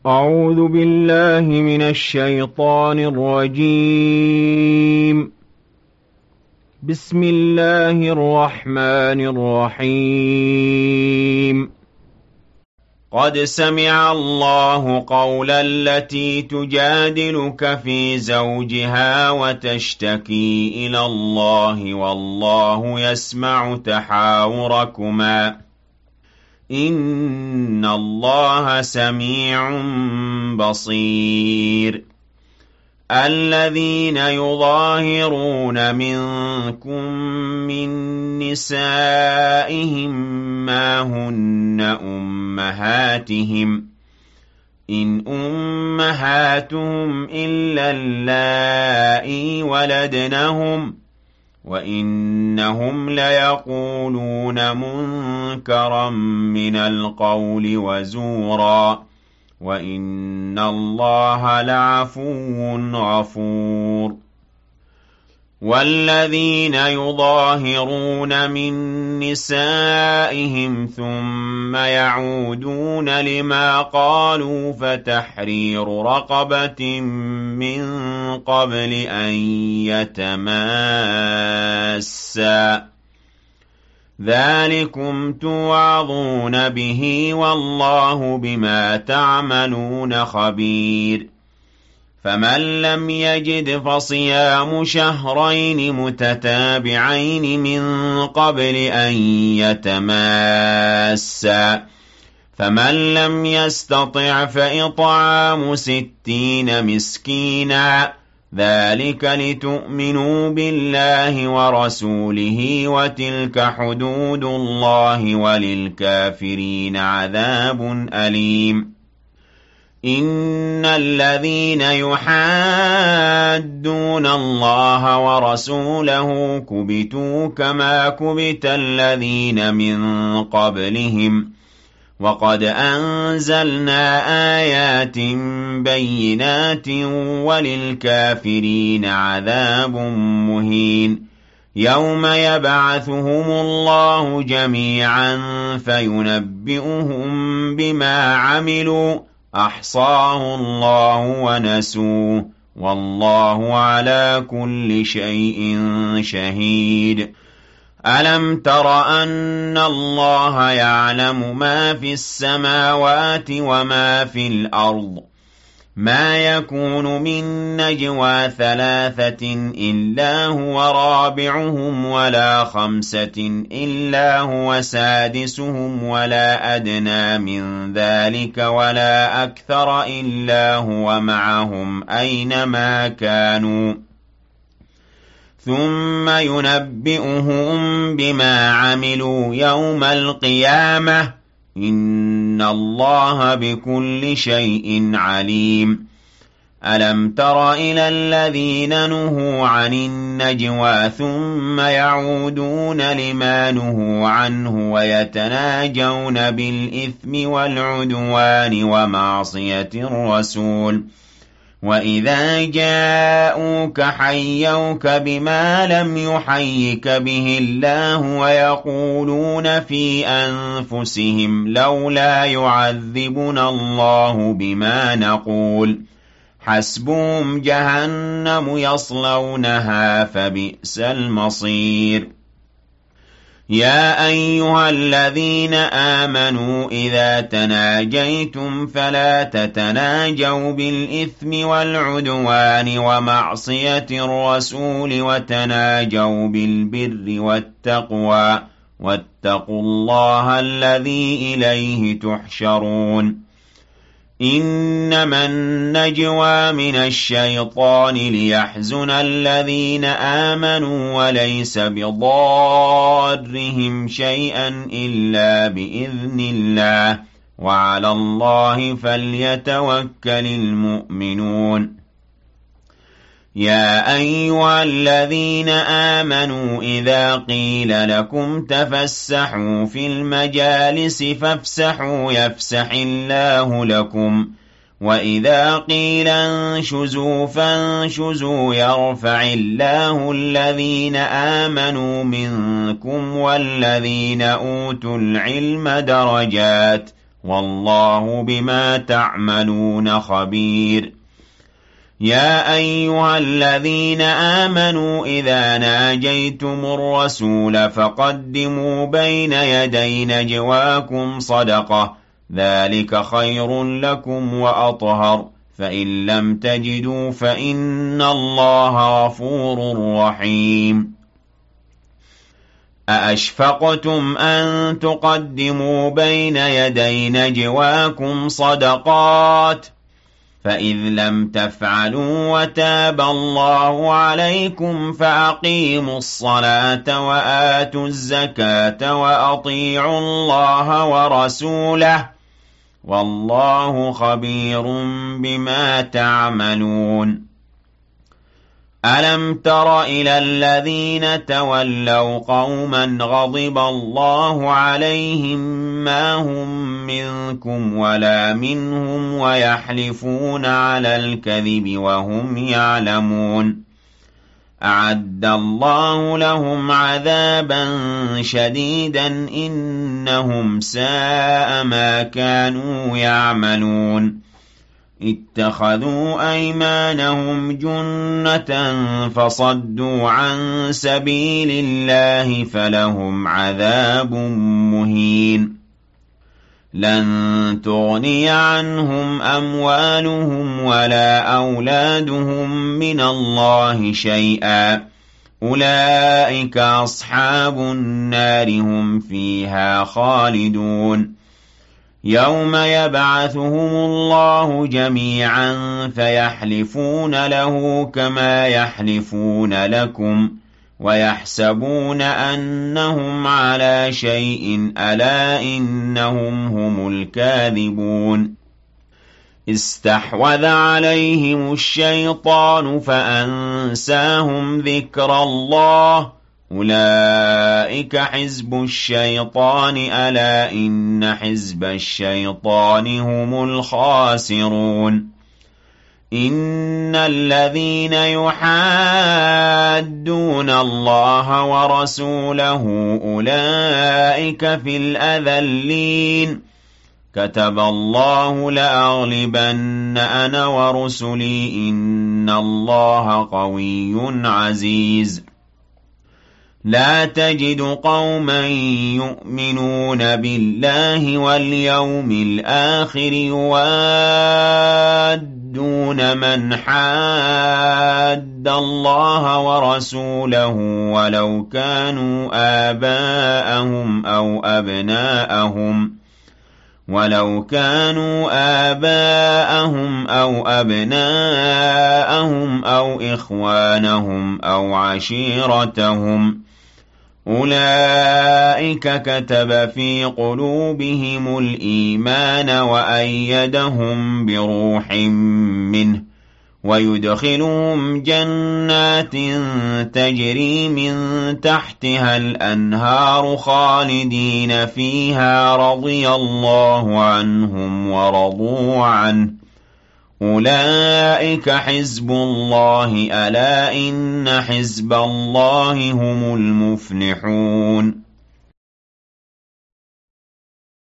أعوذ بالله من الشيطان الرجيم. بسم الله الرحمن الرحيم. قد سمع الله قول التي تجادلك في زوجها وتشتكي إلى الله والله يسمع تحاوركما إن الله سميع بصير. الذين يظاهرون منكم من نسائهم ما هن أمهاتهم إن أمهاتهم إلا اللائي ولدنهم وإنهم ليقولون منكرا من القول وزورا وإن الله لعفو غفور. والذين يظاهرون من نسائهم ثم يعودون لما قالوا فتحرير رقبة من قبل أن يتماسا ذلكم توعظون به والله بما تعملون خبير. فمن لم يجد فصيام شهرين متتابعين من قبل أن يتماسا فمن لم يستطع فإطعام 60 مسكينا ذلك لتؤمنوا بالله ورسوله وتلك حدود الله وللكافرين عذاب أليم. إن الذين يحادون الله ورسوله كبتوا كما كبت الذين من قبلهم وقد أنزلنا آيات بينات وللكافرين عذاب مهين. يوم يبعثهم الله جميعا فينبئهم بما عملوا أحصاه الله ونسوه والله على كل شيء شهيد. ألم تر أن الله يعلم ما في السماوات وما في الأرض ما يكون من نجوى 3 إلا هو رابعهم ولا 5 إلا هو سادسهم ولا أدنى من ذلك ولا أكثر إلا هو معهم أينما كانوا ثم ينبئهم بما عملوا يوم القيامة إن الله بكل شيء عليم. ألم تر إلى الذين نهوا عن النجوى ثم يعودون لما نهوا عنه ويتناجون بالإثم والعدوان ومعصية الرسول وإذا جاءوك حيوك بما لم يحيك به الله ويقولون في أنفسهم لولا يعذبنا الله بما نقول حسبهم جهنم يصلونها فبئس المصير. يا أيها الذين آمنوا إذا تناجيتم فلا تتناجوا بالإثم والعدوان ومعصية الرسول وتناجوا بالبر والتقوى واتقوا الله الذي إليه تحشرون. إنما النجوى من الشيطان ليحزن الذين آمنوا وليس بضارهم شيئا إلا بإذن الله وعلى الله فليتوكل المؤمنون. يا أيها الذين آمنوا إذا قيل لكم تفسحوا في المجالس فافسحوا يفسح الله لكم وإذا قيل انشزوا فانشزوا يرفع الله الذين آمنوا منكم والذين أوتوا العلم درجات والله بما تعملون خبير. يا أيها الذين آمنوا إذا ناجيتم الرسول فقدموا بين يدي نجواكم صدقة، ذلك خير لكم وأطهر، فإن لم تجدوا فإن الله غفور رحيم. أأشفقتم أن تقدموا بين يدي نجواكم صدقات، فإذ لم تفعلوا وتاب الله عليكم فأقيموا الصلاة وآتوا الزكاة وأطيعوا الله ورسوله، والله خبير بما تعملون. ألم تر إلى الذين تولوا قوما غضب الله عليهم ما هم منكم ولا منهم ويحلفون على الكذب وهم يعلمون، أعد الله لهم عذابا شديدا إنهم ساء ما كانوا يعملون. اتخذوا أيمانهم جنة فصدوا عن سبيل الله فلهم عذاب مهين. لن تغني عنهم أموالهم ولا أولادهم من الله شيئا، أولئك أصحاب النار هم فيها خالدون. يوم يبعثهم الله جميعا فيحلفون له كما يحلفون لكم ويحسبون أنهم على شيء، ألا إنهم هم الكاذبون. استحوذ عليهم الشيطان فأنساهم ذكر الله، أولئك حزب الشيطان، ألا إن حزب الشيطان هم الخاسرون. إن الذين يحادون الله ورسوله أولئك في الأذلين، كتب الله لأغلبن أنا ورسلي إن الله قوي عزيز. لا تجد قوما يؤمنون بالله واليوم الآخر يوادون من حاد الله ورسوله ولو كانوا آباءهم أو أبناءهم أو إخوانهم أو عشيرتهم، أولئك كتب في قلوبهم الإيمان وأيدهم بروح منه، ويدخلهم جنات تجري من تحتها الأنهار خالدين فيها، رضي الله عنهم ورضوا عنه، أولئك حزب الله، ألا إن حزب الله هم المفلحون.